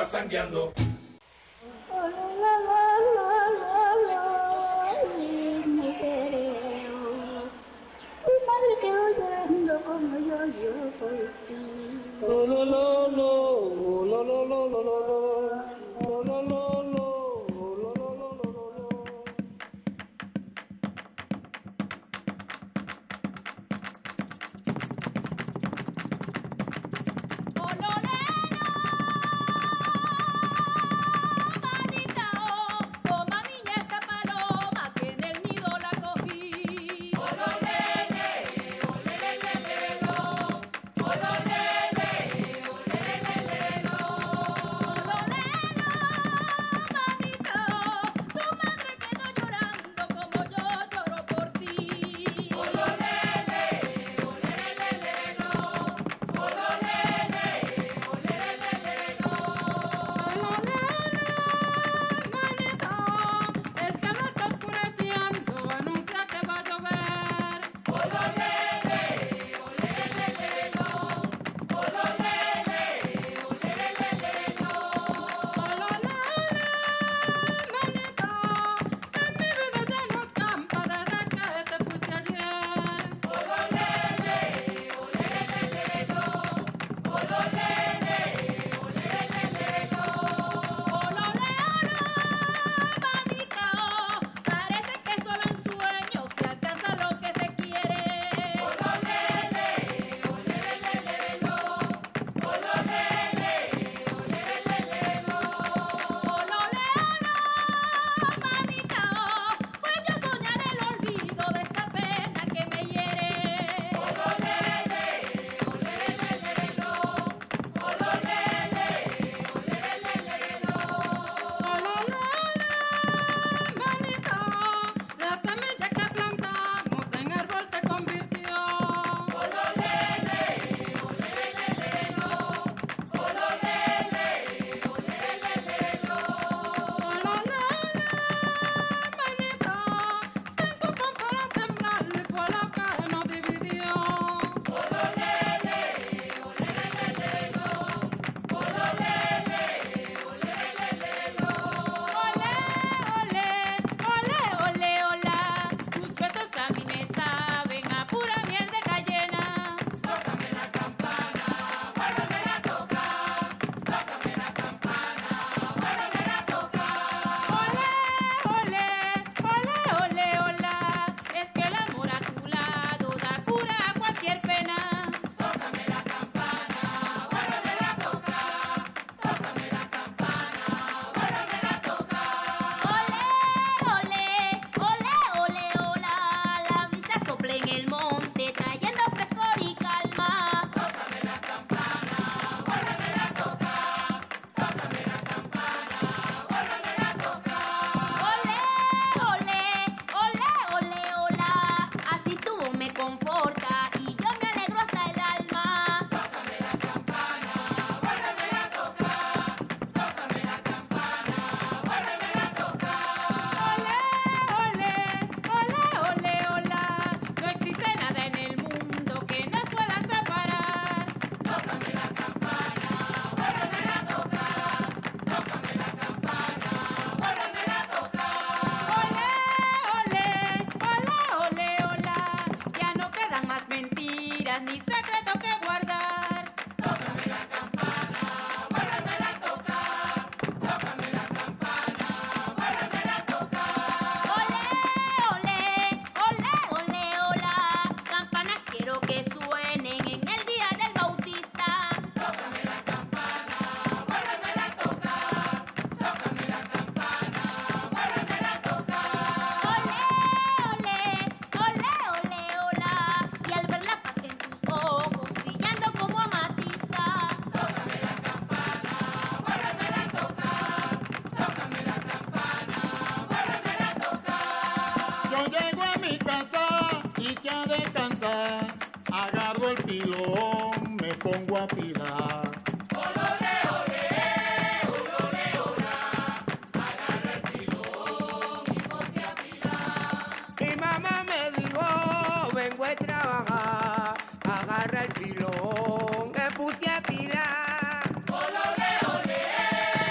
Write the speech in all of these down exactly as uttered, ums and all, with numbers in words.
pasangueando. Como yo, yo por ti. Lo, lo, lo, lo, lo, lo, lo, lo, lo, lo, lo, lo, lo, lo. Agarro el pilón, me pongo a pilar. Olole, ole, olole, ola. Agarro el pilón y ponte a pilar. Mi mamá me dijo, vengo a trabajar. Agarra el pilón, me puse a pilar. Olole, ole,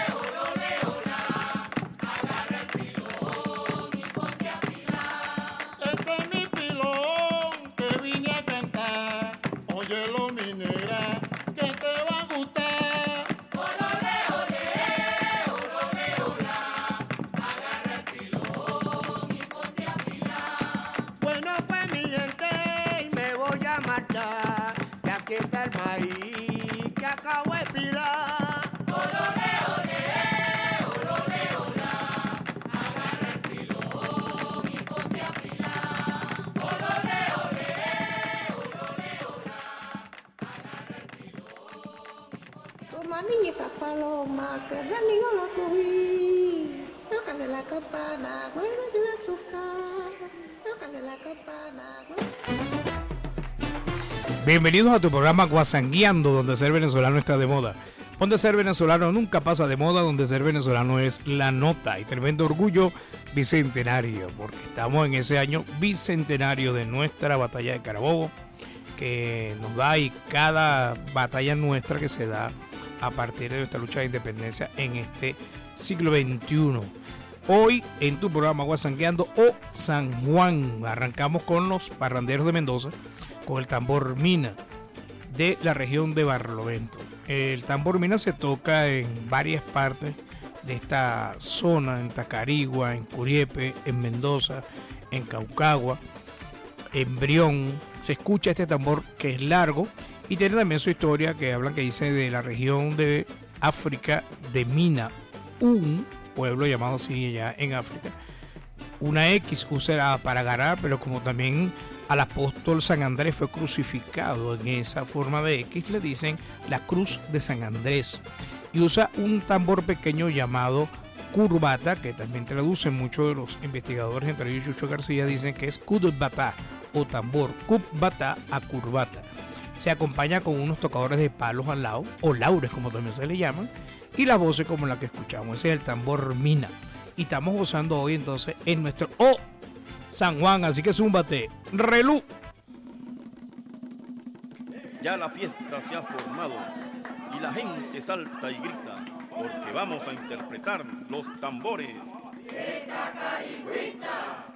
que de amigo lo cogí. Tócale la campana, vuélvete a tocar. Tócale la campana, vuélvete. Bienvenidos a tu programa Guasangueando, donde ser venezolano está de moda. Donde ser venezolano nunca pasa de moda, donde ser venezolano es la nota. Y tremendo orgullo bicentenario, porque estamos en ese año bicentenario de nuestra batalla de Carabobo, que nos da y cada batalla nuestra que se da a partir de nuestra lucha de independencia en este siglo veintiuno. Hoy en tu programa Guasangueando o San Juan, arrancamos con los parranderos de Mendoza, con el tambor mina de la región de Barlovento. El tambor mina se toca en varias partes de esta zona, en Tacarigua, en Curiepe, en Mendoza, en Caucagua, en Brión. Se escucha este tambor que es largo y tiene también su historia que hablan que dice de la región de África de Mina, un pueblo llamado así allá en África. Una X usada para agarrar, pero como también al apóstol San Andrés fue crucificado en esa forma de X, le dicen la cruz de San Andrés. Y usa un tambor pequeño llamado curvata, que también traducen muchos de los investigadores, entre ellos Chucho García, dicen que es curvata o tambor, curvata a curvata. Se acompaña con unos tocadores de palos al lado, o laures como también se le llaman, y las voces como la que escuchamos. Ese es el tambor mina. Y estamos gozando hoy entonces en nuestro O San Juan, así que zúmbate, relú. Ya la fiesta se ha formado y la gente salta y grita porque vamos a interpretar los tambores. ¡Grita, carigüita!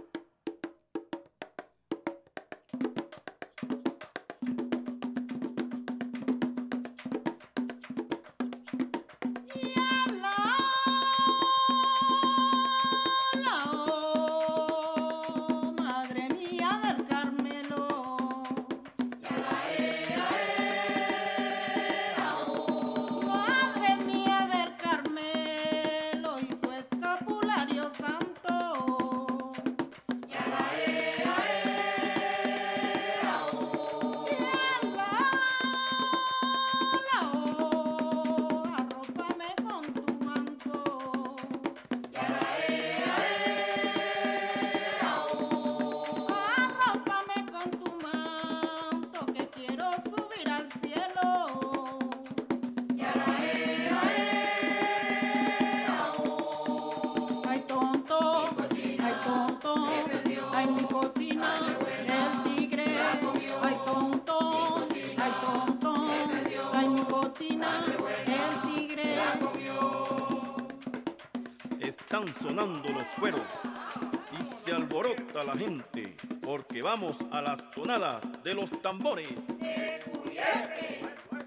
Están sonando los cueros y se alborota la gente porque vamos a las tonadas de los tambores. ¡El Curiepe!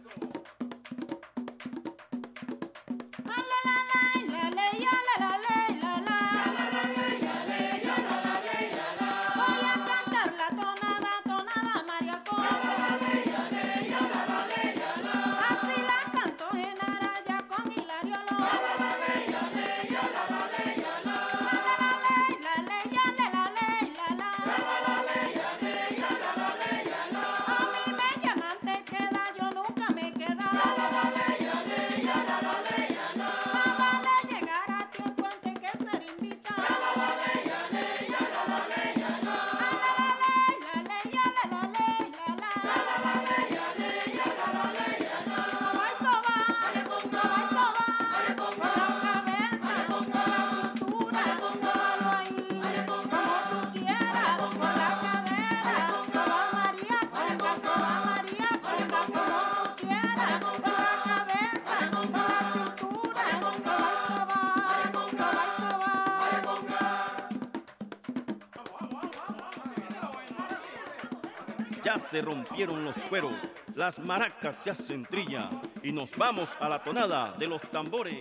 Ya se rompieron los cueros, las maracas ya se trilla y nos vamos a la tonada de los tambores.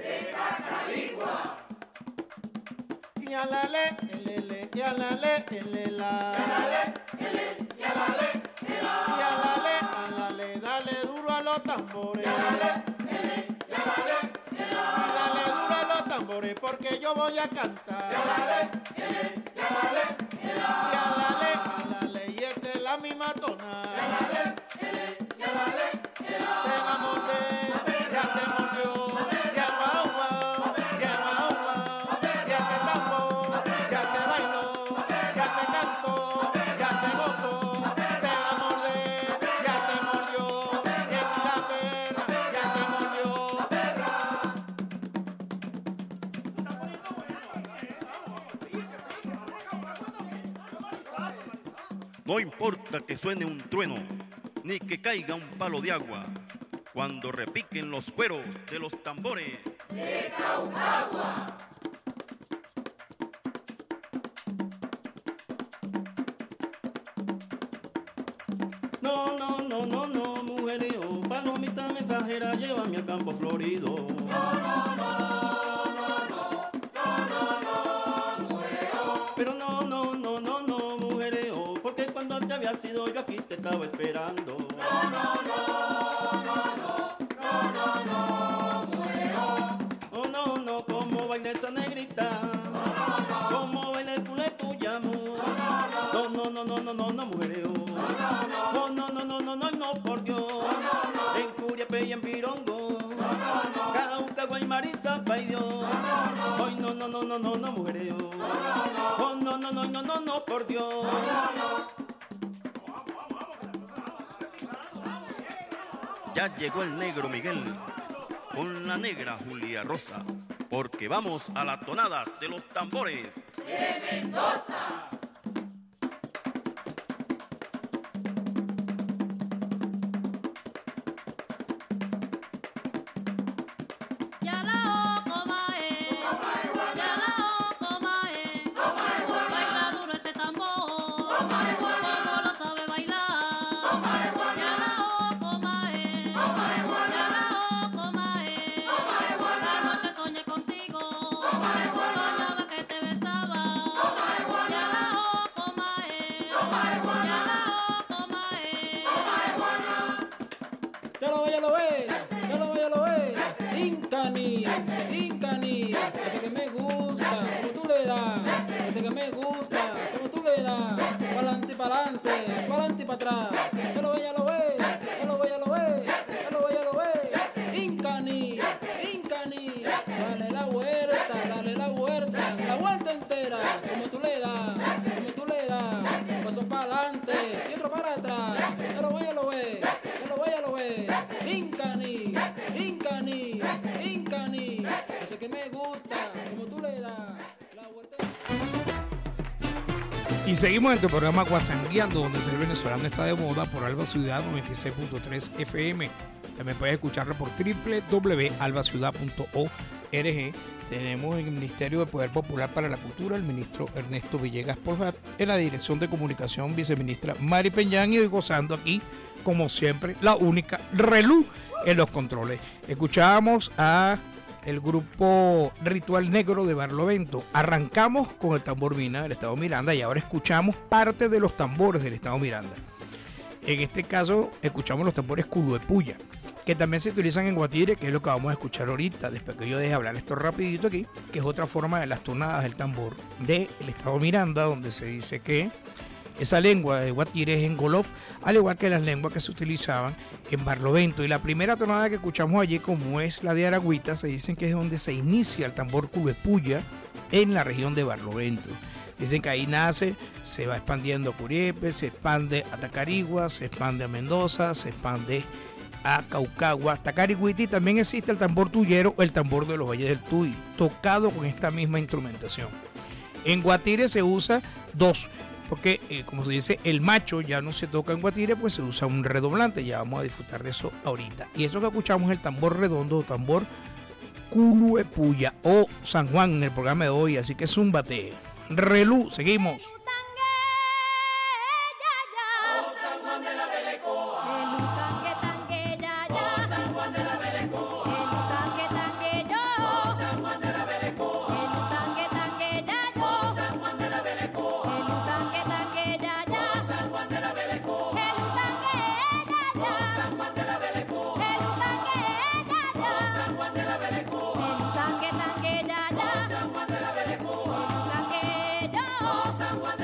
Yalale, elele, yalale, elela. Yalale, ele, yalale, ela. Yalale, alale, dale duro a los tambores. Yalale, ele, yalale, ela. Dale duro a los tambores porque yo voy a cantar. Yalale, ele, yalale, ela. Yalale, alale, y esta es la misma tona. Yalale, ele, yalale, ela. Te monté, ya te monteó, ya No importa que suene un trueno, ni que caiga un palo de agua, cuando repiquen los cueros de los tambores. de Caucagua. No, no, no, no, no, mujereo, palomita mensajera, llévame al campo florido. No, no, no, no, no, no, no, no, mujereo. Pero no, no, no, no, no, mujereo, porque cuando te había sido yo aquí te estaba esperando. No, no, no, no, no, no, no, no, mujereo. Oh, no, no, como baila esa negrita, No, no, no, como baila el culé tuya, amor. No, no, no, no, no, no, no, mujereo. Oh, no, no, no, no, no, no, por Dios. En Curiape y en Pirongo, Cauca, Guaymarisa, pay Dios. Ay, no, no, no, no, no, no, mujereo. Oh, no, no, no, no, no, no, por Dios. Ya llegó el negro Miguel con la negra Julia Rosa, porque vamos a las tonadas de los tambores. de Mendoza. Ya la oco mae, ya la oco mae, baila duro ese tambor, como lo sabe bailar. Ya la oco mae, ya la oco mae, la noche soñé contigo, soñaba que te besaba. Ya la oco mae, ya la oco mae. Ya lo ve, ya lo ve, ya lo ve, ya lo ve. Incani, Incani, ese que me gusta, como tú le das, ese que me gusta, como tú le das, pa'lante y pa'lante, pa'lante y pa' atrás. Ya lo ve, ya lo ve, ya lo ve, ya lo ve, ya lo ve, ya lo ve. Incani, Incani, dale la vuelta, dale la vuelta, la vuelta entera, como tú le das, como tú le das, un paso pa'lante y otro para atrás. Ya lo ve, ya lo ve, ya lo ve, ya lo ve. Incani, Incani, Incani, ese que me gusta, como tú le das, la vuelta. Y seguimos en tu programa Guasangueando, donde ser venezolano está de moda por Alba Ciudad noventa y seis punto tres F M. También puedes escucharlo por doble u doble u doble u punto alba ciudad punto org. Tenemos en el Ministerio de Poder Popular para la Cultura el ministro Ernesto Villegas Porjat, en la Dirección de Comunicación viceministra Mari Peñán, y hoy gozando aquí, como siempre, la única Relú en los controles. Escuchábamos a el grupo Ritual Negro de Barlovento. Arrancamos con el tambor Mina del Estado Miranda y ahora escuchamos parte de los tambores del Estado Miranda. En este caso escuchamos los tambores Culuepuya, que también se utilizan en Guatire, que es lo que vamos a escuchar ahorita, después que yo deje hablar esto rapidito aquí, que es otra forma de las tonadas del tambor del Estado Miranda, donde se dice que esa lengua de Guatire es en Golof, al igual que las lenguas que se utilizaban en Barlovento. Y la primera tonada que escuchamos allí, como es la de Aragüita, se dicen que es donde se inicia el tambor Culuepuya en la región de Barlovento. Dicen que ahí nace, se va expandiendo a Curiepe, se expande a Tacarigua, se expande a Mendoza, se expande a Caucagua, Tacarigüita, y también existe el tambor tuyero o el tambor de los valles del Tuy, tocado con esta misma instrumentación. En Guatire se usa dos, porque eh, como se dice, el macho ya no se toca en Guatire, pues se usa un redoblante. Ya vamos a disfrutar de eso ahorita. Y eso que escuchamos es el tambor redondo o tambor Culuepuya o San Juan en el programa de hoy, así que zúmbate. Relú, seguimos. Oh, San Juan de la Belecoa. Oh, San Juan de la Belecoa. Oh, San Juan de la Belecoa. Oh, San Juan de la Belecoa. Oh, San Juan de la Belecoa. Oh, San Juan de la Belecoa. Oh, San Juan de la Belecoa. Oh, San Juan de la Belecoa. Oh, San Juan de la Belecoa. Oh, San Juan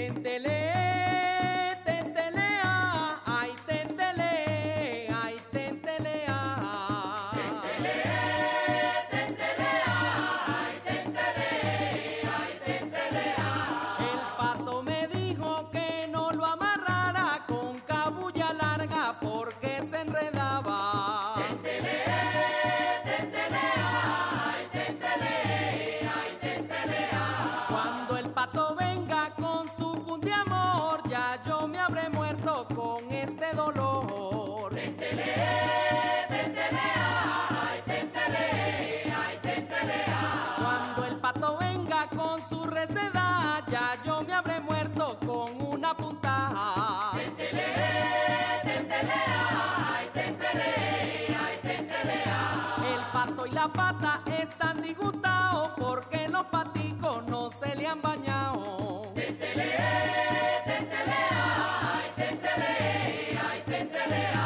Tentele, tentelea, ay, tentele, ay, tentelea. Tentele, tentelea, ay, tentele, ay, tentelea. El pato me dijo que no lo amarrara con cabulla larga porque se enredaba. Tentele, tentelea, ay, tentele, ay, tentelea. Cuando el pato venga con su cundiamor, ya yo me habré muerto con este dolor. Tentele, tentelea, ay, tentele, ay, tentelea. Cuando el pato venga con su receda, ya yo me habré muerto con una puntada. Tentele, tentelea, ay, tentele, ay, tentelea. El pato y la pata están disgustados porque los paticos no se le han bañado. Tentele, tentelea, ay, tentele, ay, tentelea.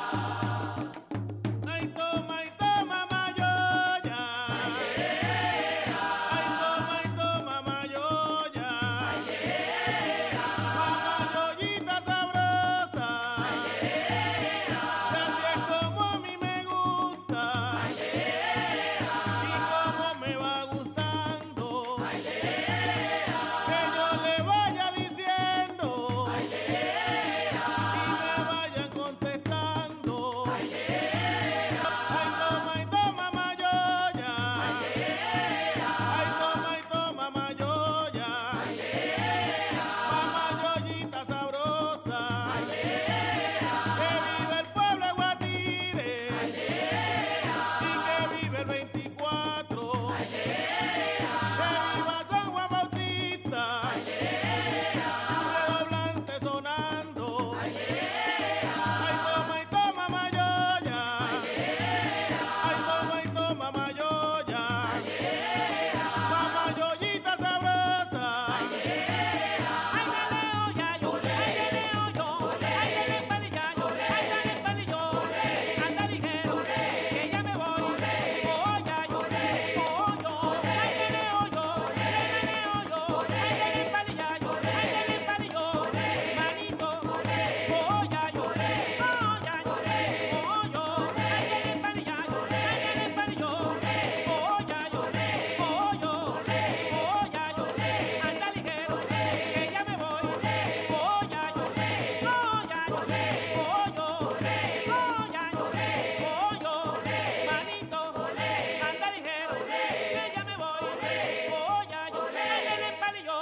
Ay, toma, ay, toma, mayoya. Ay, toma, ay, toma, mayoya. Mayoyita sabrosa. Que así es como a mí me gusta. Y como me va gustando. Que yo le vaya diciendo. Y me vayan contestando. Ay, toma, ay, toma, mayoya. Ay, toma, ay, toma, mayoya. Mayoyita sabrosa. Que vive el pueblo de Guatire. Y que vive el veinticuatro. Que viva San Juan Bautista. Un redoblante sonando. Ay, toma, ay, toma, mayoya. Ay, toma, ay, toma, mayoya. Mayoyita sabrosa. Ay, nene, oya, yo, ay, nene, oyo, ay, nene, palillo, ay, nene, palillo, anda ligero, que ya me voy, oya, yo, oyo, ay, nene, oyo, ay, nene, oyo, ay, nene, palillo, ay, nene, palillo, manito, oya, yo, oya, yo, oyo, ay, nene, palillo, ay, nene, palillo, oya, yo, oyo, oya, yo, anda ligero, que ya me voy, oya, yo, oya, yo, oyo, oya, yo, oyo, manito, anda ligero, que ya me voy, oya, yo, ay, nene, palillo.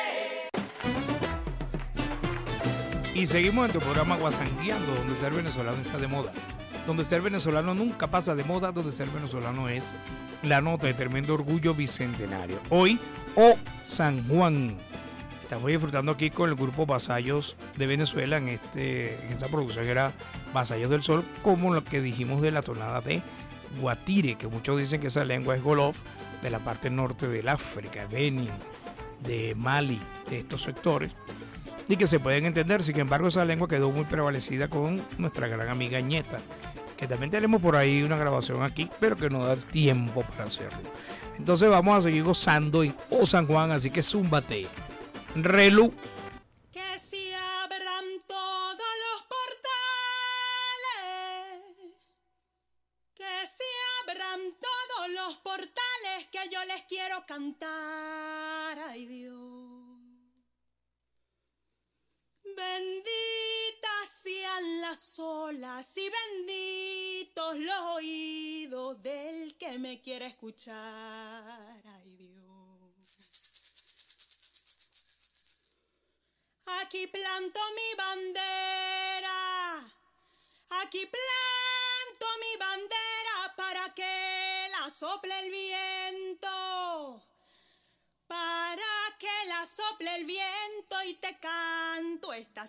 Y seguimos en tu programa Guasangueando, donde ser venezolano está de moda. Donde ser venezolano nunca pasa de moda, donde ser venezolano es la nota de tremendo orgullo bicentenario. Hoy, O San Juan. Estamos disfrutando aquí con el grupo Vasallos de Venezuela en, este, en esta producción que era Vasallos del Sol, como lo que dijimos de la tonada de Guatire, que muchos dicen que esa lengua es Wolof, de la parte norte del África, Benin, de Mali, de estos sectores, y que se pueden entender. Sin embargo, esa lengua quedó muy prevalecida con nuestra gran amiga Ñeta, que también tenemos por ahí una grabación aquí, pero que no da tiempo para hacerlo. Entonces vamos a seguir gozando en O San Juan, así que zúmbate. Relú. Que se abran todos los portales, que se abran todos los portales, que yo les quiero cantar, ay Dios. Benditas sean las olas y benditos los oídos del que me quiere escuchar, ay Dios. Aquí planto mi bandera, aquí planto mi bandera para que la sople el viento, para que la sople el viento y te canto esta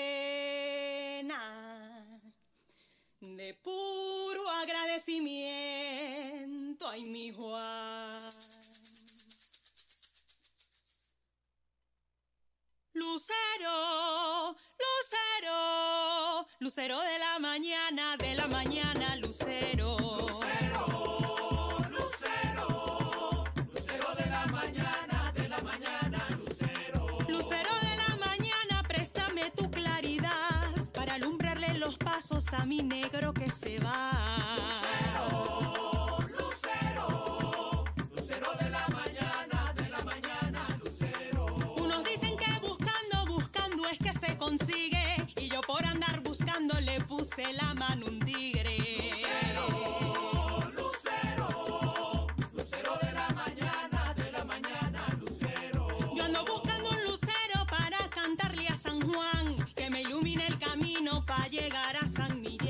sirena de puro agradecimiento, ay mi Juan. Lucero, lucero, lucero de la mañana, de la mañana, lucero. Lucero, lucero, lucero de la mañana, de la mañana, lucero. Lucero de la Sosa, mi negro que se va. Lucero, lucero, lucero de la mañana, de la mañana, lucero. Unos dicen que buscando, buscando es que se consigue, y yo por andar buscando le puse la mano un tigre. Lucero, lucero, lucero de la mañana, de la mañana, lucero. Yo ando buscando un lucero para cantarle a San Juan, que me ilumine el camino para llegar a San Millán.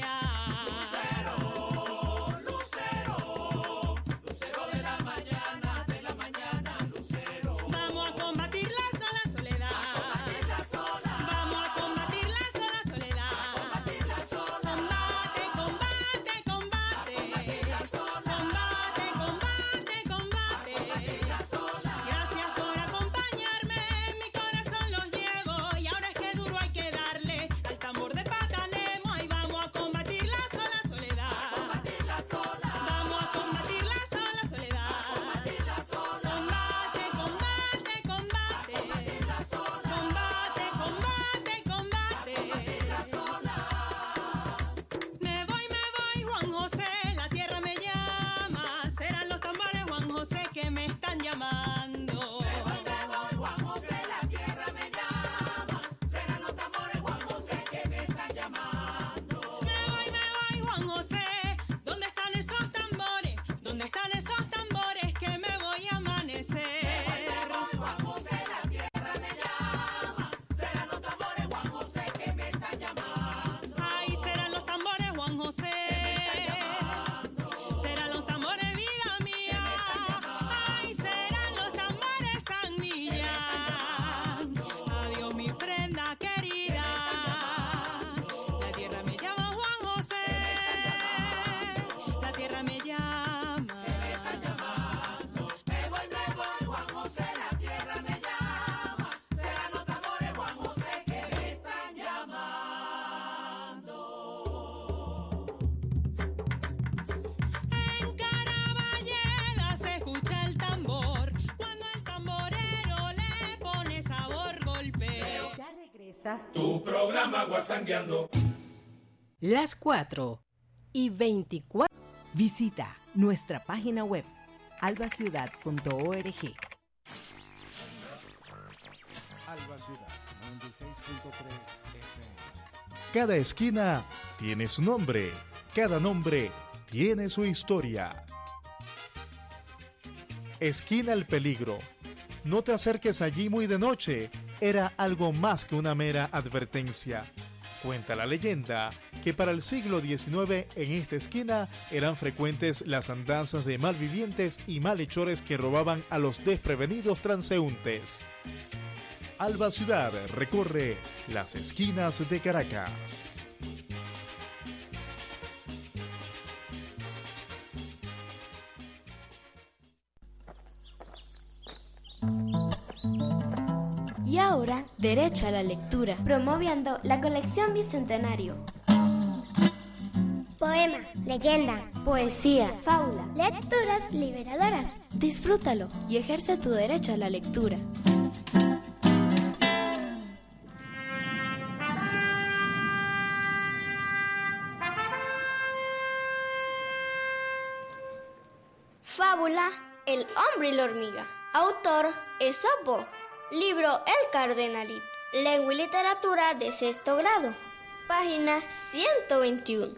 Lucero, lucero, lucero de la mañana, de la mañana, lucero. Vamos a combatir la sola soledad. Combatir la sola. Vamos a combatir la sola soledad. Combatir la sola. Combate, combate, combate. Combatir la sola. Combate, combate, combate. Combatir la sola. Gracias por acompañarme, mi corazón los llevo, y ahora es que duro hay que darle al tambor de Patanemo. Ahí vamos a combatir la sola soledad. Combatir la sola. Vamos a combatir la sola soledad. Combatir la sola. Combate, combate, combate. Combatir la sola. Combate, combate, combate. Combatir la sola. Me voy, me voy, Juan José, la tierra me llama. Serán los tambores, Juan José, que me están llamando. Me voy, me voy, Juan José, la tierra me llama. Serán los tambores, Juan José, que me están llamando. Me voy, me voy, Juan José. ¿Dónde están esos tambores? ¿Dónde están esos tambores que me voy a amanecer? Me voy, Juan José, la tierra me llama. Serán los tambores, Juan José, que me están llamando. Ay, serán los tambores, Juan José. Serán los tambores, vida mía. Ay, serán los tambores, San Millán. Adiós, mi prenda querida. La tierra me llama, Juan José. La tierra me llama. Me voy, me voy, Juan José, la tierra me llama. Serán los tambores, Juan José, que me están llamando. En Caraballeda se escucha el tambor. Cuando el tamborero le pone sabor, golpeo. Ya regresa Tu programa Guasangueando. las cuatro y veinticuatro. Visita nuestra página web alba ciudad punto org. Alba Ciudad noventa y seis punto tres F M. Cada esquina tiene su nombre, cada nombre tiene su historia. Esquina El Peligro. No te acerques allí muy de noche, era algo más que una mera advertencia. Cuenta la leyenda que para el siglo diecinueve en esta esquina eran frecuentes las andanzas de malvivientes y malhechores que robaban a los desprevenidos transeúntes. Alba Ciudad recorre las esquinas de Caracas. Y ahora, derecho a la lectura, promoviendo la colección Bicentenario. Poema, leyenda, Poesía, fábula, lecturas liberadoras. disfrútalo y ejerce tu derecho a la lectura. Fábula, El hombre y la hormiga. Autor, Esopo. Libro, El Cardenalito. Lengua y literatura de sexto grado. Página ciento veintiuno.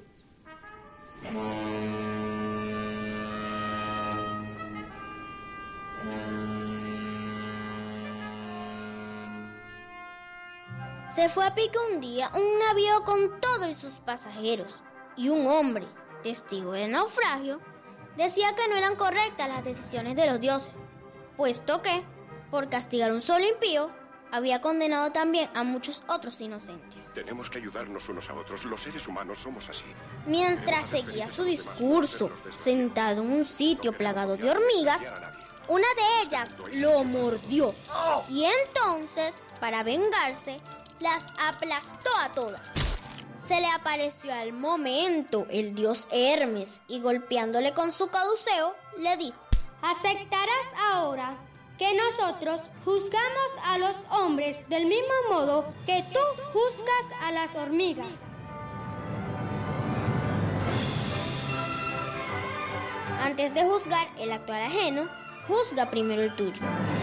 Se fue a pique un día un navío con todos y sus pasajeros, y un hombre, testigo del naufragio, decía que no eran correctas las decisiones de los dioses, puesto que, por castigar un solo impío, había condenado también a muchos otros inocentes. Tenemos que ayudarnos unos a otros. Los seres humanos somos así. Mientras seguía su discurso, sentado en un sitio plagado de hormigas, una de ellas lo mordió y entonces, para vengarse, las aplastó a todas. Se le apareció al momento el dios Hermes y golpeándole con su caduceo, le dijo: ¿aceptarás ahora que nosotros juzgamos a los hombres del mismo modo que tú juzgas a las hormigas? Antes de juzgar el actuar ajeno, juzga primero el tuyo.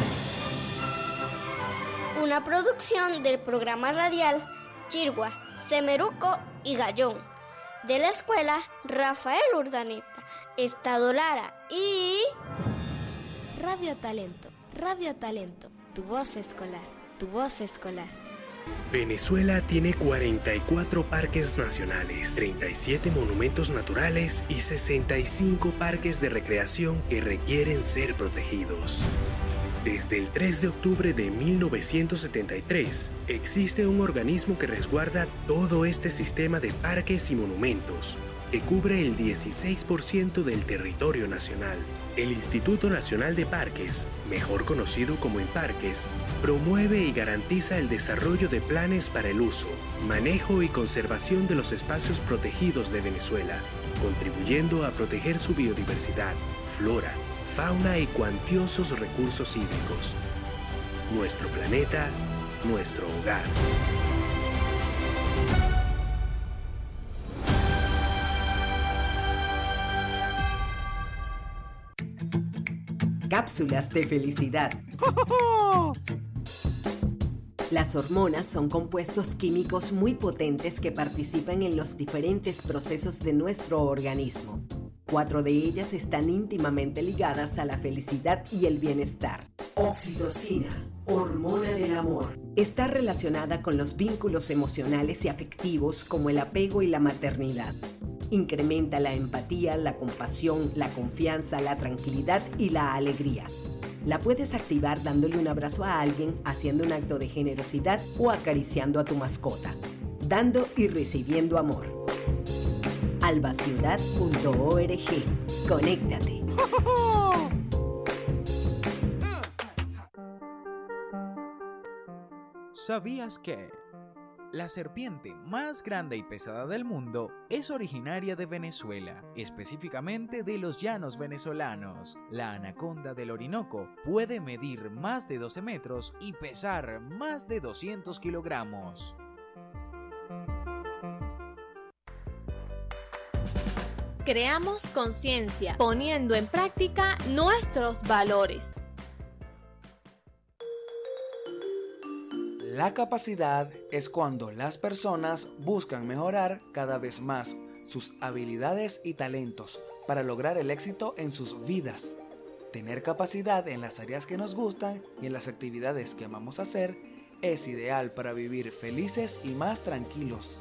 Una producción del programa radial Chirgua, Semeruco y Gallón, de la escuela Rafael Urdaneta, Estado Lara y... Radio Talento, Radio Talento, tu voz escolar, tu voz escolar. Venezuela tiene cuarenta y cuatro parques nacionales, treinta y siete monumentos naturales y sesenta y cinco parques de recreación que requieren ser protegidos. Desde el tres de octubre de mil novecientos setenta y tres, existe un organismo que resguarda todo este sistema de parques y monumentos, que cubre el dieciséis por ciento del territorio nacional. El Instituto Nacional de Parques, mejor conocido como INPARQUES, promueve y garantiza el desarrollo de planes para el uso, manejo y conservación de los espacios protegidos de Venezuela, contribuyendo a proteger su biodiversidad, flora, fauna y cuantiosos recursos hídricos. Nuestro planeta, nuestro hogar. Cápsulas de felicidad. Las hormonas son compuestos químicos muy potentes que participan en los diferentes procesos de nuestro organismo. Cuatro de ellas están íntimamente ligadas a la felicidad y el bienestar. Oxitocina, hormona del amor, está relacionada con los vínculos emocionales y afectivos como el apego y la maternidad. Incrementa la empatía, la compasión, la confianza, la tranquilidad y la alegría. La puedes activar dándole un abrazo a alguien, haciendo un acto de generosidad o acariciando a tu mascota. Dando y recibiendo amor. alba ciudad punto org. Conéctate. ¿Sabías que la serpiente más grande y pesada del mundo es originaria de Venezuela, específicamente de los llanos venezolanos? La anaconda del Orinoco puede medir más de doce metros y pesar más de doscientos kilogramos. Creamos conciencia, poniendo en práctica nuestros valores. La capacidad es cuando las personas buscan mejorar cada vez más sus habilidades y talentos para lograr el éxito en sus vidas. Tener capacidad en las áreas que nos gustan y en las actividades que amamos hacer es ideal para vivir felices y más tranquilos.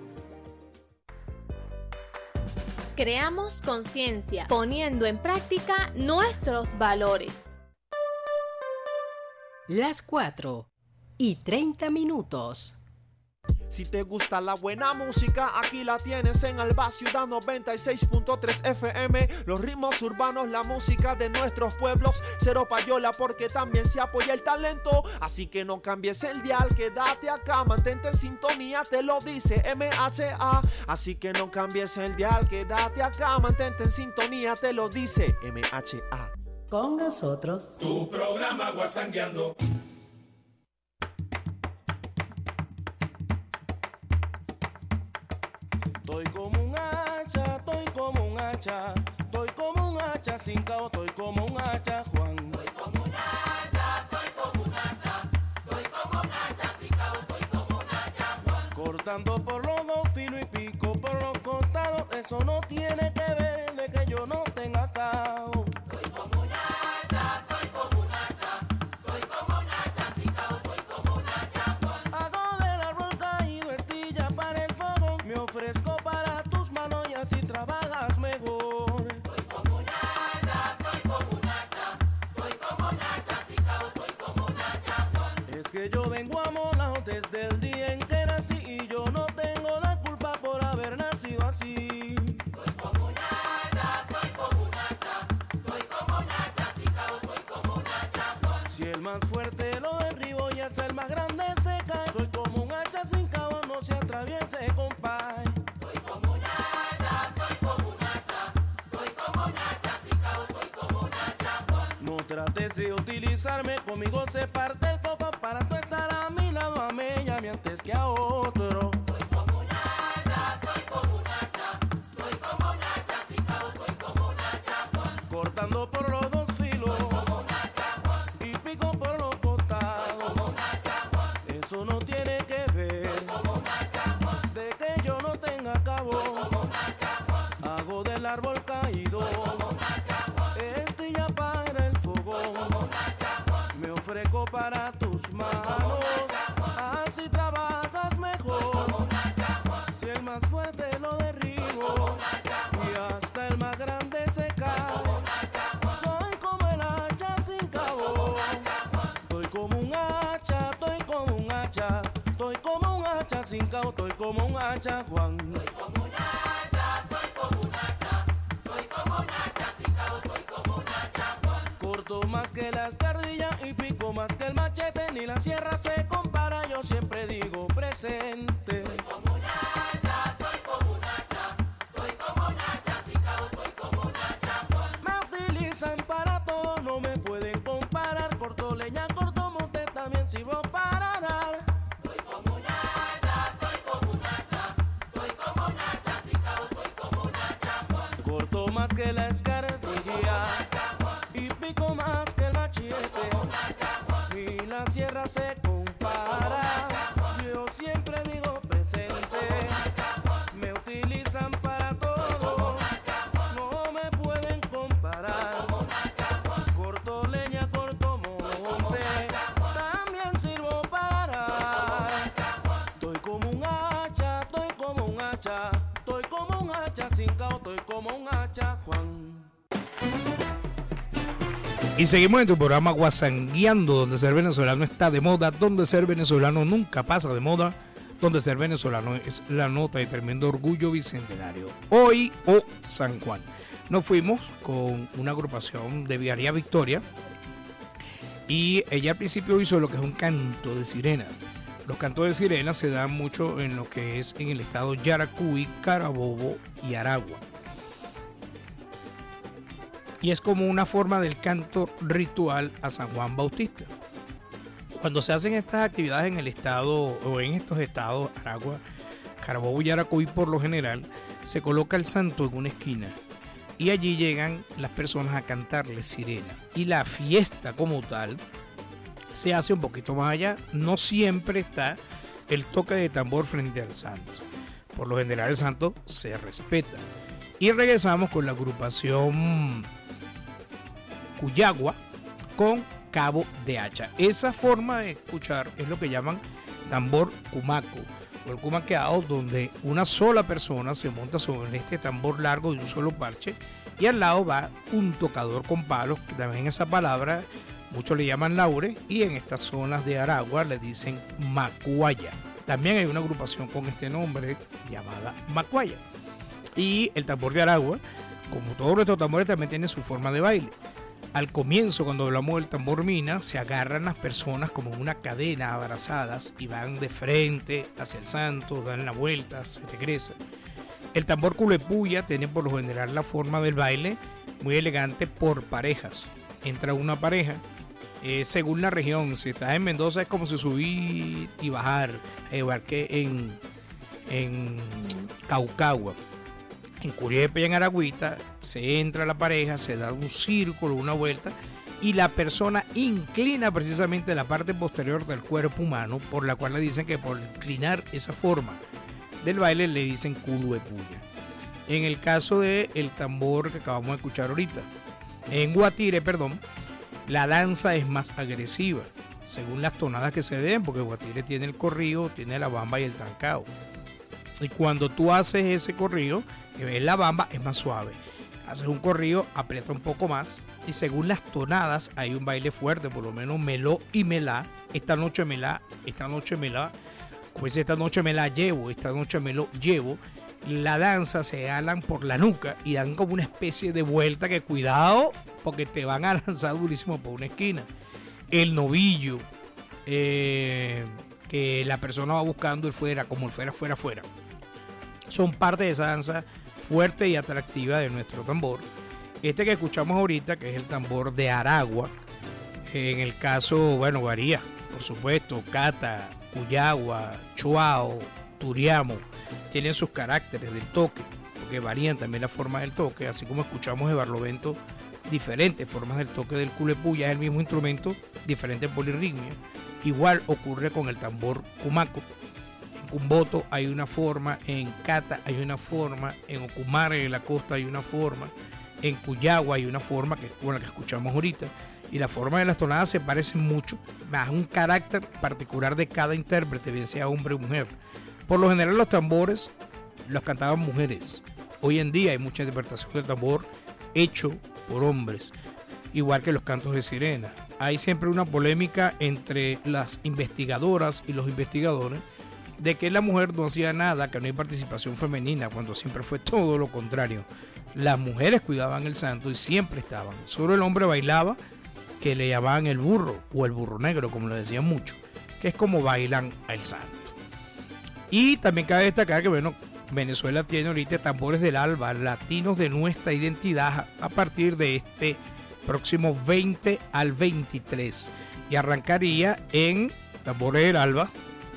Creamos conciencia, poniendo en práctica nuestros valores. Las cuatro y treinta minutos. Si te gusta la buena música, aquí la tienes en Alba Ciudad noventa y seis punto tres F M. Los ritmos urbanos, la música de nuestros pueblos. Cero payola porque también se apoya el talento. Así que no cambies el dial, quédate acá, mantente en sintonía, te lo dice M H A. Así que no cambies el dial, quédate acá, mantente en sintonía, te lo dice M H A. Con nosotros, tu programa Guasangueando. Estoy como un hacha, estoy como un hacha, estoy como un hacha sin cabo, estoy como un hacha, Juan. Estoy como un hacha, estoy como un hacha, estoy como un hacha sin cabo, estoy como un hacha, Juan. Cortando por los dos filo y pico por los costados, eso no tiene que ver de que yo no tenga cabo. Estoy como un hacha, estoy como un hacha, estoy como un hacha sin cabo, estoy como un hacha, Juan. Hago del árbol caído estilla para el fuego, me ofrezco para tus manos y así trabajas mejor. Soy como un hacha, soy como un hacha, soy como un hacha, sin cabo estoy como un hacha, Juan. Es que yo vengo amolado desde el día en que nací y yo no tengo la culpa por haber nacido así. Soy como un hacha, soy como un hacha, soy como un hacha, sin cabo estoy como un hacha, Juan. Si el más fuerte lo derribo y hasta el más grande se cae, soy como un hacha sin cabo, no se atraviese, compay. Soy como un hacha, soy como un hacha, soy como un hacha, sin cabo soy como un hacha, Juan. No trates de utilizarme, conmigo se parte el cofa para tú estar a mi lado, a mí llame antes que a otro. Soy como un hacha, soy como un hacha, soy como un hacha, sin cabo soy como un hacha, Juan. eso no tiene que ver. De que yo no tenga cabo, hago del árbol caído estilla para el fogón. Me ofrezco para tus manos, así trabajas mejor. Si el más fuerte lo derribo y hasta el más grande se cae, soy como el hacha sin cabo. Estoy como un hacha, estoy como un hacha, estoy como un hacha sin cabo, estoy como un hacha, Juan. Estoy como un hacha, estoy como un hacha, estoy como un hacha sin cabo, estoy como un hacha, Juan. Corto más que las cardillas y pico más que el machete, ni la sierra se compara, yo siempre digo presente. Estoy como un hacha, estoy como un hacha, estoy como un hacha sin cabo, estoy como un hacha, Juan. Me utilizan para todo, no me pueden comparar. Corto leña, corto monte, también sirvo para arar. Estoy como un hacha, estoy como un hacha, estoy como un hacha sin cabo, estoy como un hacha, Juan. Corto más que la escarabilla y pico más que el machete, y la sierra se compara. Yo siempre digo presente, me utilizan para todo, no me pueden comparar. Corto leña, corto monte, también sirvo para. Estoy como un hacha, estoy como un hacha, estoy como un hacha sin cabo, estoy como un hacha, Juan. Y seguimos en tu programa Guasangueando, donde ser venezolano está de moda, donde ser venezolano nunca pasa de moda, donde ser venezolano es la nota de tremendo orgullo bicentenario. Hoy, o oh, San Juan, nos fuimos con una agrupación de Viaría Victoria y ella al principio hizo lo que es un canto de sirena. Los cantos de sirena se dan mucho en lo que es en el estado Yaracuy, Carabobo y Aragua. Y es como una forma del canto ritual a San Juan Bautista. Cuando se hacen estas actividades en el estado o en estos estados, Aragua, Carabobo y Yaracuy, por lo general, se coloca el santo en una esquina y allí llegan las personas a cantarle sirena. Y la fiesta como tal se hace un poquito más allá. No siempre está el toque de tambor frente al santo. Por lo general el santo se respeta. Y regresamos con la agrupación Cuyagua con Cabo de Hacha. Esa forma de escuchar es lo que llaman tambor cumaco o el cumaqueado, donde una sola persona se monta sobre este tambor largo de un solo parche y al lado va un tocador con palos, que también esa palabra muchos le llaman laure, y en estas zonas de Aragua le dicen macuaya. También hay una agrupación con este nombre llamada macuaya. Y el tambor de Aragua, como todos nuestros tambores, también tiene su forma de baile. Al comienzo, cuando hablamos del tambor mina, se agarran las personas como en una cadena, abrazadas, y van de frente hacia el santo, dan la vuelta, se regresan. El tambor culepuya tiene por lo general la forma del baile muy elegante por parejas. Entra una pareja, eh, según la región. Si estás en Mendoza es como si subir y bajar, igual que en, en Caucagua. En Curiepe y en Aragüita se entra la pareja, se da un círculo, una vuelta, y la persona inclina precisamente la parte posterior del cuerpo humano, por la cual le dicen que por inclinar esa forma del baile le dicen culuepuya. En el caso del tambor que acabamos de escuchar ahorita, en Guatire, perdón, la danza es más agresiva, según las tonadas que se den, porque Guatire tiene el corrido, tiene la bamba y el trancao. Y cuando tú haces ese corrido, en la bamba es más suave. Haces un corrido, aprieta un poco más. Y según las tonadas, hay un baile fuerte, por lo menos meló y melá. Esta noche melá, esta noche melá. Como dice, esta noche melá llevo, esta noche meló llevo. La danza se alan por la nuca y dan como una especie de vuelta que cuidado, porque te van a lanzar durísimo por una esquina. El novillo, eh, que la persona va buscando el fuera, como el fuera, fuera, fuera. Son parte de esa danza fuerte y atractiva de nuestro tambor. Este que escuchamos ahorita, que es el tambor de Aragua, en el caso, bueno, varía, por supuesto, Cata, Cuyagua, Chuao, Turiamo, tienen sus caracteres del toque, porque varían también la forma del toque, así como escuchamos de Barlovento diferentes formas del toque del culepuya, es el mismo instrumento, diferente polirritmia. Igual ocurre con el tambor cumaco. En Cumboto hay una forma, en Cata hay una forma, en Ocumare en la costa hay una forma, en Cuyagua hay una forma que es con la que escuchamos ahorita. Y la forma de las tonadas se parecen mucho, más un carácter particular de cada intérprete, bien sea hombre o mujer. Por lo general los tambores los cantaban mujeres. Hoy en día hay mucha interpretación del tambor hecho por hombres, igual que los cantos de sirena. Hay siempre una polémica entre las investigadoras y los investigadores de que la mujer no hacía nada, que no hay participación femenina, cuando siempre fue todo lo contrario. Las mujeres cuidaban el santo y siempre estaban. Solo el hombre bailaba, que le llamaban el burro o el burro negro, como le decían mucho, que es como bailan al santo. Y también cabe destacar que bueno, Venezuela tiene ahorita tambores del alba, latinos de nuestra identidad, a partir de este próximo veinte al veintitrés, y arrancaría en tambores del alba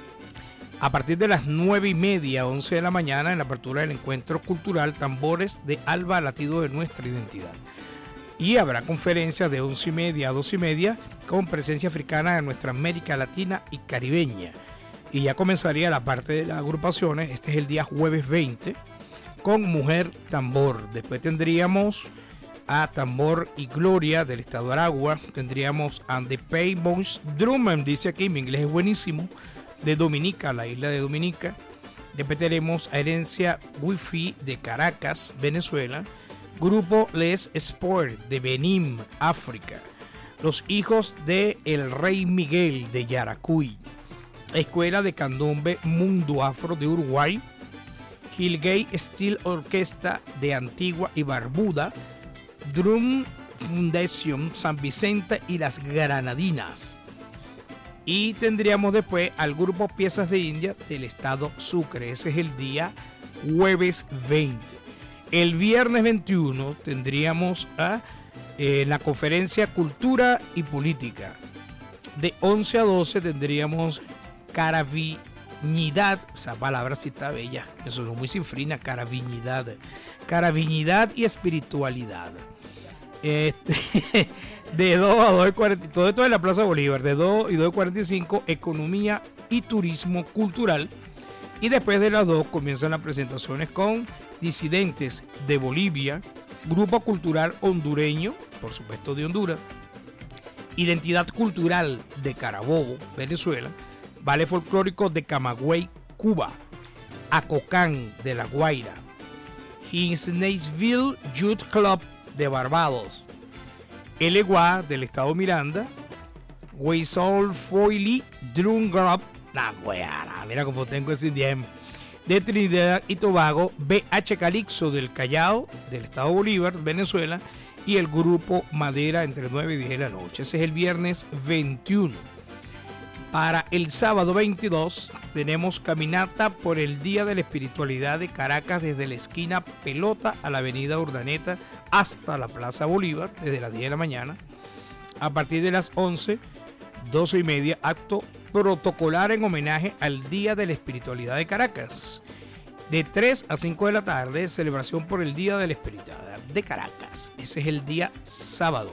a partir de las nueve y media, once de la mañana, en la apertura del encuentro cultural Tambores de Alba, latido de nuestra identidad. Y habrá conferencias de once y media a doce y media con presencia africana de nuestra América Latina y Caribeña. Y ya comenzaría la parte de las agrupaciones. Este es el día jueves veinte con Mujer Tambor. Después tendríamos a Tambor y Gloria del estado de Aragua. Tendríamos a The Paymouth Drum, dice aquí, mi inglés es buenísimo, de Dominica, la isla de Dominica. Después tenemos a Herencia Wi-Fi de Caracas, Venezuela. Grupo Les Sport de Benín, África. Los Hijos de El Rey Miguel de Yaracuy. Escuela de Candombe Mundo Afro de Uruguay. Hillgate Steel Orquesta de Antigua y Barbuda. Drum Foundation San Vicente y las Granadinas. Y tendríamos después al grupo Piezas de India del estado Sucre. Ese es el día jueves veinte. El viernes veintiuno tendríamos a eh, la conferencia Cultura y Política. De once a doce tendríamos Caraviñidad, esa palabra sí está bella, eso es muy cifrina, Caraviñidad. Caraviñidad y espiritualidad. Este, de dos a dos y cuarenta, todo esto en la Plaza Bolívar, de dos y dos y cuarenta y cinco, Economía y Turismo Cultural. Y después de las dos comienzan las presentaciones con disidentes de Bolivia, Grupo Cultural Hondureño, por supuesto de Honduras, Identidad Cultural de Carabobo, Venezuela, Ballet Folclórico de Camagüey, Cuba, Acocán de La Guaira, Hinsnaysville Youth Club de Barbados, El Eguá del estado Miranda, Weisol Foily Drum Group, la guayara, mira como tengo ese idioma, de Trinidad y Tobago, B H Calixto del Callao del estado Bolívar, Venezuela, y el grupo Madera entre nueve y diez de la noche. Ese es el viernes veintiuno. Para el sábado veintidós tenemos caminata por el Día de la Espiritualidad de Caracas, desde la esquina Pelota a la avenida Urdaneta hasta la Plaza Bolívar, desde las diez de la mañana. A partir de las once, doce y media, acto protocolar en homenaje al Día de la Espiritualidad de Caracas. De tres a cinco de la tarde, celebración por el Día de la Espiritualidad de Caracas. Ese es el día sábado.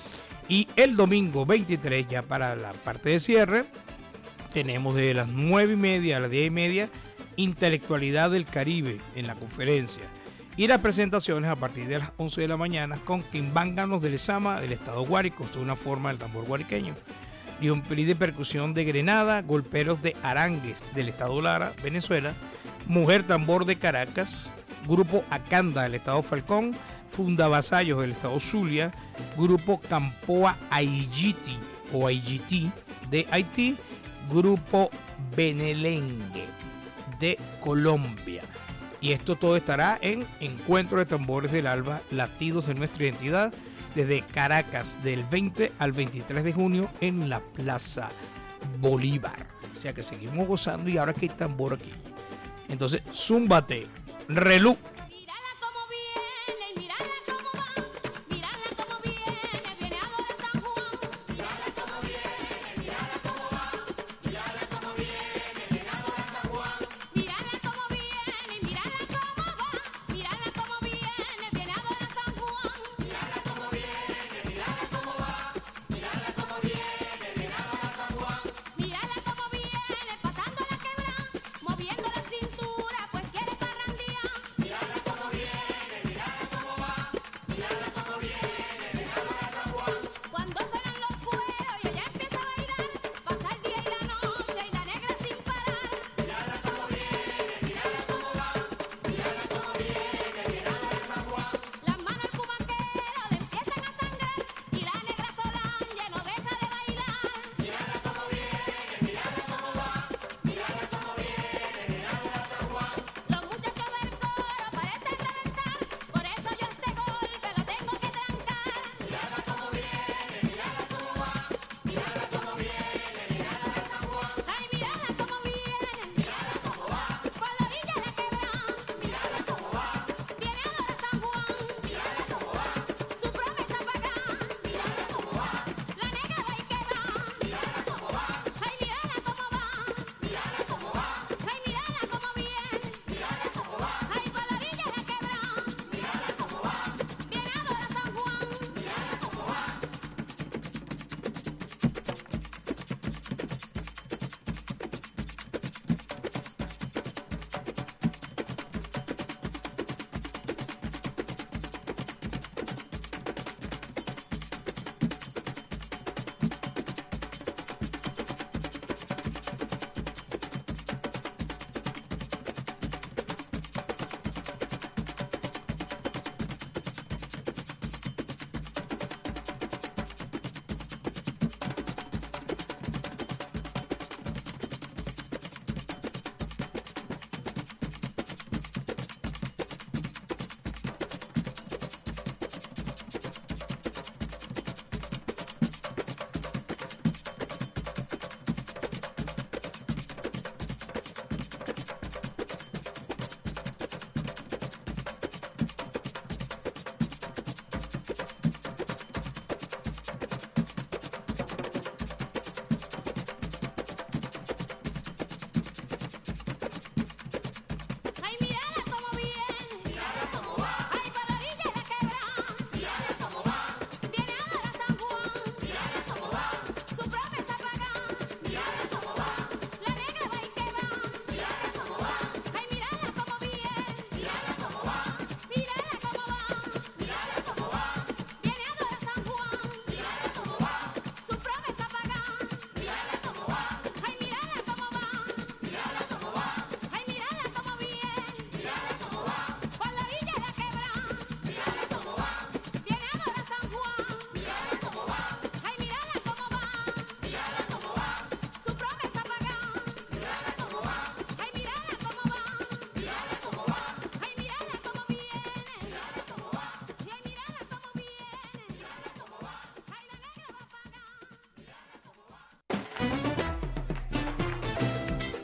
Y el domingo veintitrés, ya para la parte de cierre, tenemos de las nueve y media a las diez y media, Intelectualidad del Caribe en la conferencia. Y las presentaciones a partir de las once de la mañana con Quimbánganos de Lezama del estado Guárico, esto es una forma del tambor guariqueño. Lionpelí de Percusión de Grenada, Golperos de Arangues del estado Lara, Venezuela, Mujer Tambor de Caracas, Grupo Acanda del estado Falcón, Fundavasallos del estado Zulia, Grupo Campoa Aigiti o Aigiti de Haití, Grupo Benelengue de Colombia. Y esto todo estará en Encuentro de Tambores del Alba, Latidos de Nuestra Identidad, desde Caracas del veinte al veintitrés de junio en la Plaza Bolívar. O sea que seguimos gozando y ahora que hay tambor aquí. Entonces, zúmbate, relú.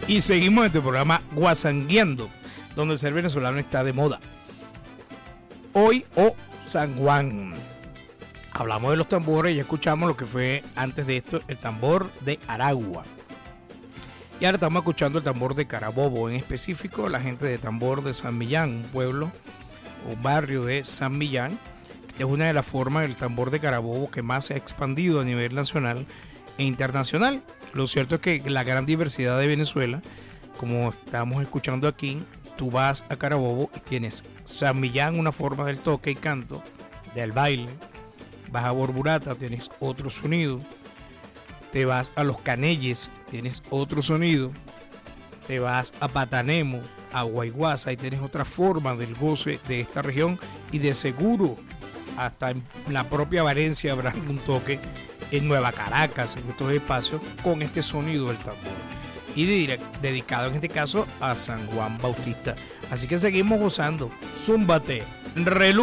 Y seguimos en tu programa Guasangueando, donde el ser venezolano está de moda. Hoy, o San Juan. Hablamos de los tambores y escuchamos lo que fue antes de esto el tambor de Aragua. Y ahora estamos escuchando el tambor de Carabobo, en específico la gente de tambor de San Millán, un pueblo o barrio de San Millán, que es una de las formas del tambor de Carabobo que más se ha expandido a nivel nacional e internacional. Lo cierto es que la gran diversidad de Venezuela, como estamos escuchando aquí, tú vas a Carabobo y tienes San Millán, una forma del toque y canto, del baile. Vas a Borburata, tienes otro sonido. Te vas a Los Canelles, tienes otro sonido. Te vas a Patanemo, a Guayguasa y tienes otra forma del goce de esta región. Y de seguro, hasta en la propia Valencia habrá un toque, en Nueva Caracas, en estos espacios, con este sonido del tambor. Y de, dedicado en este caso a San Juan Bautista. Así que seguimos gozando. Zúmbate, relú.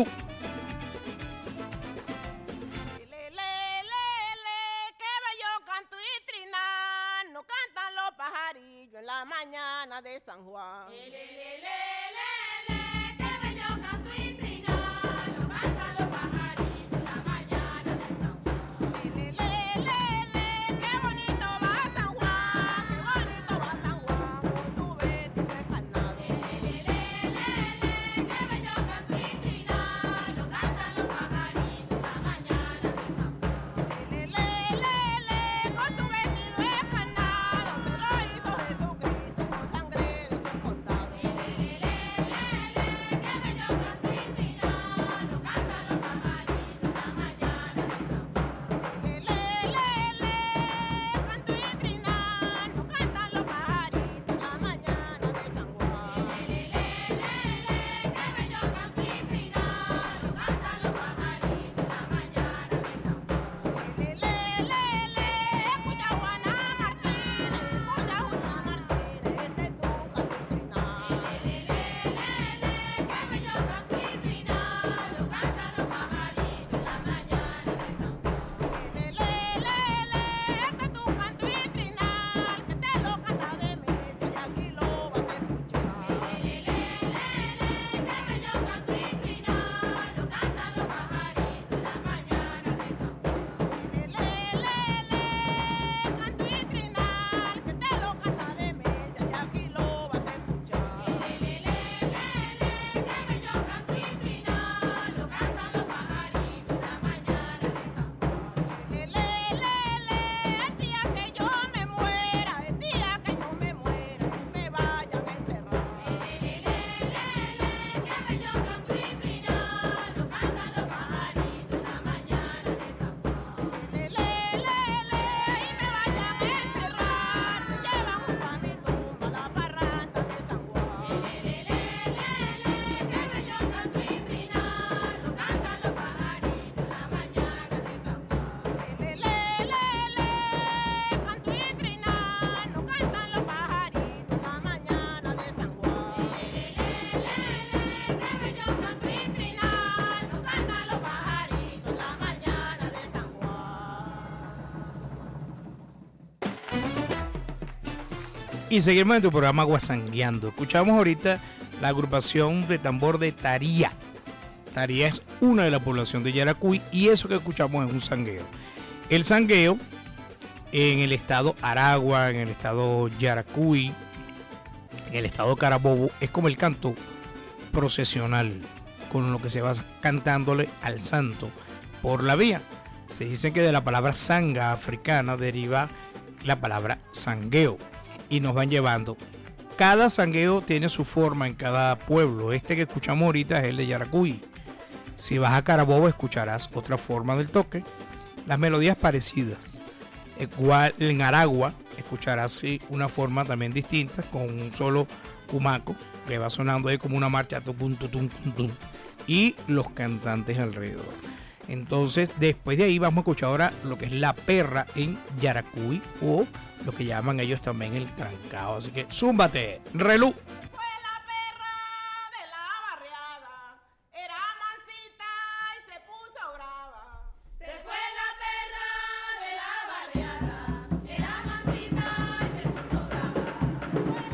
De San Juan. Le, le, le, le, le, qué bello canto y trinar, lo cantan los pajaritos la mañana de San Juan. Le, le, le, le, le, qué bonito va San Juan, qué bonito va San Juan, con su vestido de carnaval. Le, le, le, le, le, qué bello canto y trinar, lo cantan los pajaritos la mañana de San Juan. Le, le, le, le, con su vestido de carnaval, se lo hizo Jesucristo con sangre de su costado. Le, le, le, le, qué bello canto y trinar, lo cantan los pajaritos la mañana de San Juan. Le, le, le, le, canto y trinar, lo cantan los pajaritos la mañana de San Juan. Le, le, le, le, qué bello canto y trinar, lo cantan los pajaritos la mañana de San Juan. Le, le, le, le, escucha Juana Martínez, escucha Juana Martínez, este es tu canto y trinar. Le, le, le, le, qué bello canto y trinar, lo cantan los pajaritos la mañana de San Juan. Le, le, le, le, este es tu canto y trinar, que te lo canta de mesa y aquí lo vas a escuchar. Le, le, le, le, qué bello canto y trinar, lo cantan los pajaritos la mañana de San Juan. Le, le, le, le, canto y trinar, que te lo canta de mesa y aquí lo vas a escuchar. Le, le, le, le, qué bello canto y trinar, lo cantan los pajaritos la mañana de San Juan. Le, le, le, le, el día que yo me muera, el día que yo me muera y me vayan a enterrar. Le, le, le, le, qué bello canto y trinar, lo cantan los pajaritos la mañana de San Juan. Le, le, le, le, y me vayan a enterrar, me llevan junto a mi tumba la parranda de San Juan. Le, le, le, le, qué bello canto y trinar, lo cantan los pajaritos la mañana de San Juan. Le, le, le, le, canto y trinar, lo cantan los pajaritos la mañana de San Juan. Le, le, le, le, qué bello canto y trinar, lo cantan los pajaritos la mañana de San Juan. Y seguimos en tu programa Guasangueando. Escuchamos ahorita la agrupación de tambor de Taría. Taría es una de la población de Yaracuy y eso que escuchamos es un sangueo. El sangueo en el estado Aragua, en el estado Yaracuy, en el estado Carabobo, es como el canto procesional, con lo que se va cantándole al santo por la vía. Se dice que de la palabra sanga africana deriva la palabra sangueo y nos van llevando. Cada sangueo tiene su forma en cada pueblo. Este que escuchamos ahorita es el de Yaracuy. Si vas a Carabobo escucharás otra forma del toque, las melodías parecidas. Igual en Aragua escucharás sí, una forma también distinta con un solo cumaco que va sonando ahí como una marcha tum, tum, tum, tum, y los cantantes alrededor. Entonces después de ahí vamos a escuchar ahora lo que es la perra en Yaracuy o lo que llaman ellos también el trancao. Así que zúmbate, relú. Se fue la perra de la barriada, era mansita y se puso brava.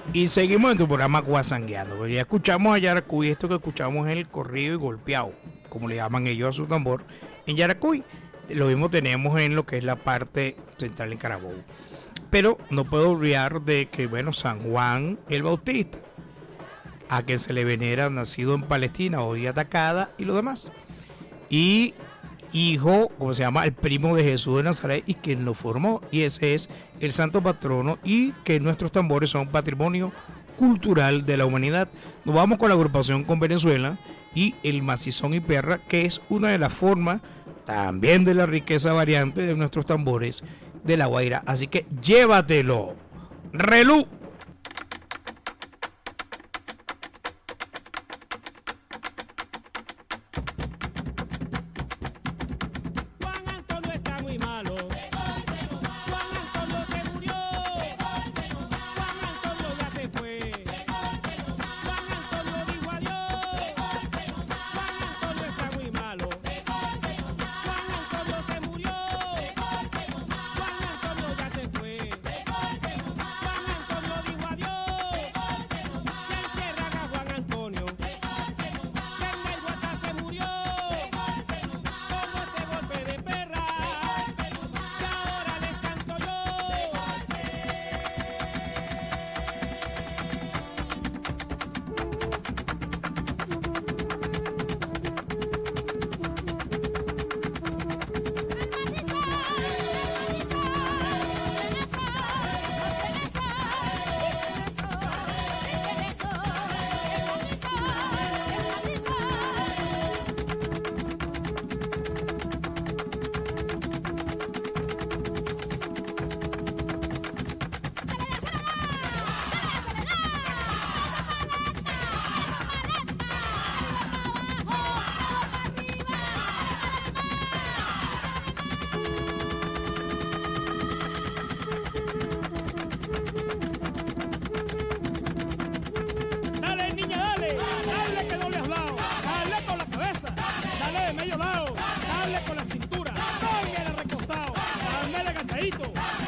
Y seguimos en tu programa Guasangueando. Pues ya escuchamos a Yaracuy, esto que escuchamos es el corrido y golpeado, como le llaman ellos a su tambor en Yaracuy. Lo mismo tenemos en lo que es la parte central de Carabobo. Pero no puedo olvidar de que, bueno, San Juan el Bautista, a quien se le venera, nacido en Palestina, hoy atacada y lo demás. Y hijo, como se llama, el primo de Jesús de Nazaret y quien lo formó. Y ese es el santo patrono y que nuestros tambores son patrimonio cultural de la humanidad. Nos vamos con la agrupación Con Venezuela y el macizón y perra, que es una de las formas también de la riqueza variante de nuestros tambores de La Guaira. Así que llévatelo. Relú. Dale con la cintura, dale recostado, dale agachadito.